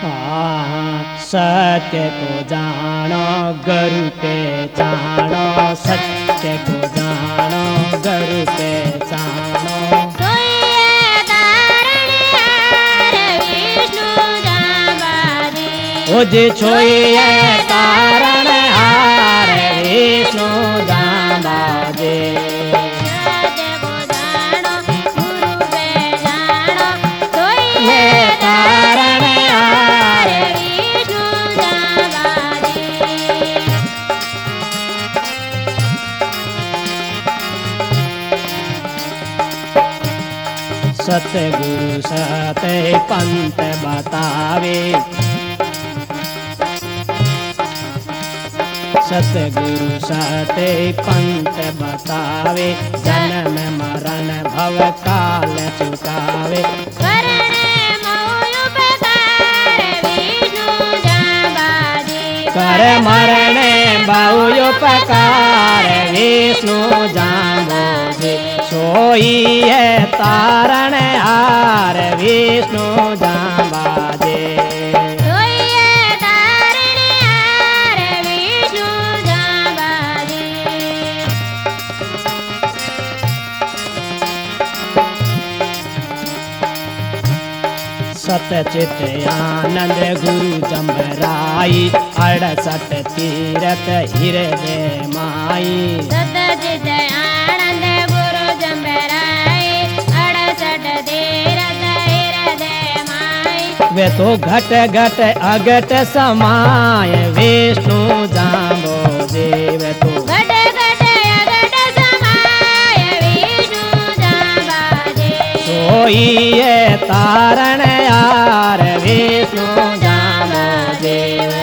सत्य को जानो गुरु पहचानो, सत्य को जानो गुरु पहचानो। ओ जे छोइए तारण हार विष्णु जाबाजे। सतगुरु सते पंथ बतावे, सतगुरु सते पंथ बतावे, जन्म मरण भव काल चुकावे। कर मरण बहुपकार विष्णु जाबोजे। सोई है तारण हार विष्णु जाबाजे। सतचित आनंद गुरु जमराई, 68 तीरथ हृदय माई। सतचित आनंद गुरु जमराई, 68 तीरथ हृदय माई। वे तो घट घट अगट समाय विष्णु जाबोजे। वे तो घट घट अगट समाय विष्णु जाबाजे। सोई है तारण हार विष्णु जाबोजे।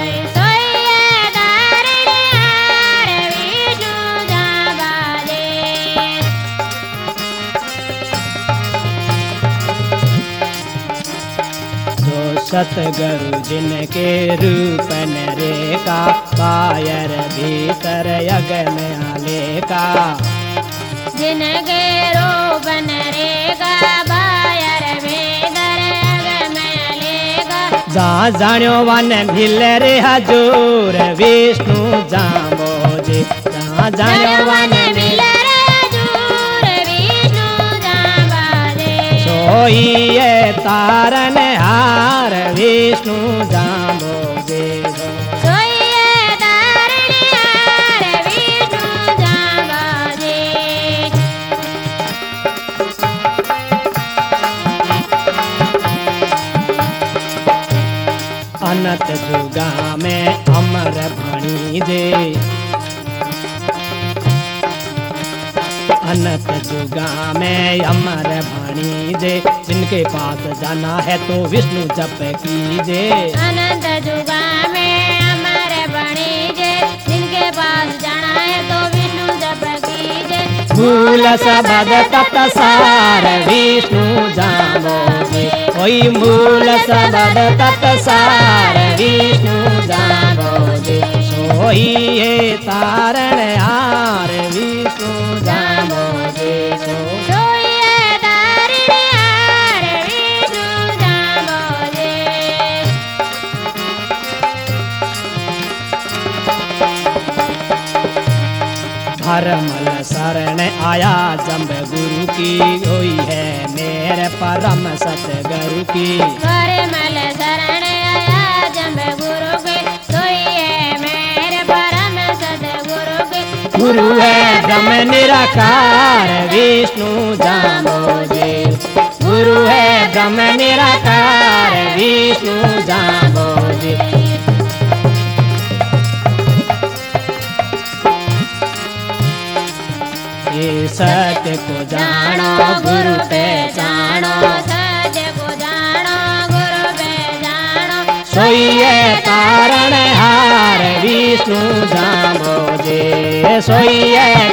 सतगुरु जिनके रूप नरेका, कायर भीतर यज्ञ में आलेका। जिनके रूप नरेका, कायर भीतर यज्ञ में आलेका। जा जान्यो वन भिल रे हजूर विष्णु जाबोजे। जा जान्यो वन भिल रे हजूर विष्णु जाबाजे। सोई है तारण हार विष्णु जाबोजे। सोई है तारण हार विष्णु जाबाजे। अनंत जुगा में अमर भणी जे। अनंत जुगा में अमर भणी जे। जिनके पास जाना है तो विष्णु जप कीजे। अनंत जुगा में अमर भणी जे। जिनके पास जाना है तो विष्णु जप कीजे। मूल सबद तत्सार विष्णु जाबोजे। ओई मूल सबद तत्सार विष्णु जाबोजे। सोई है तारण हार विष्णु जाबोजे। सोई है तारण हार विष्णु जाबोजे। धर्मल शरण आया जब गुरु की, हुई है मेरे परम सतगुरु की। धर्मल शरण आया जब गुरु की, हुई है मेरे परम सतगुरु की। गुरु है ब्रह्म निराकार विष्णु जाबोजे। गुरु है ब्रह्म निराकार विष्णु जाबोजे। ये सत्य को जानो गुरु पहचानो, सत्य को जानो गुरु पहचानो। सोई है तारण हार विष्णु जाबोजे। सोई है